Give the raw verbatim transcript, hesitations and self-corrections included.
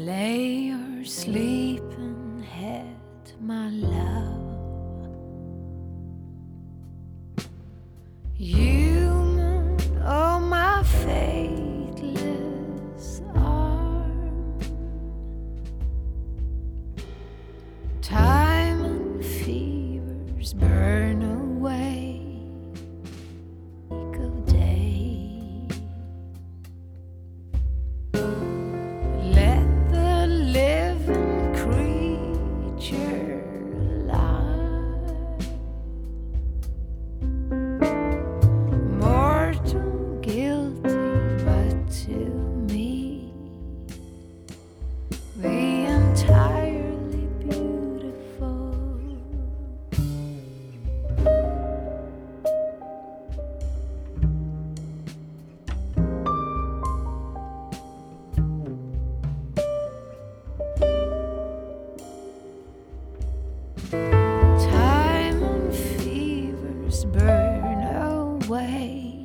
Lay your sleeping head, my love. Human, oh my faithless arm. Time and fevers burn away of day. Let the living creature lie. Mortal guilty, but to me the entirely beautiful. Time and fevers burn away.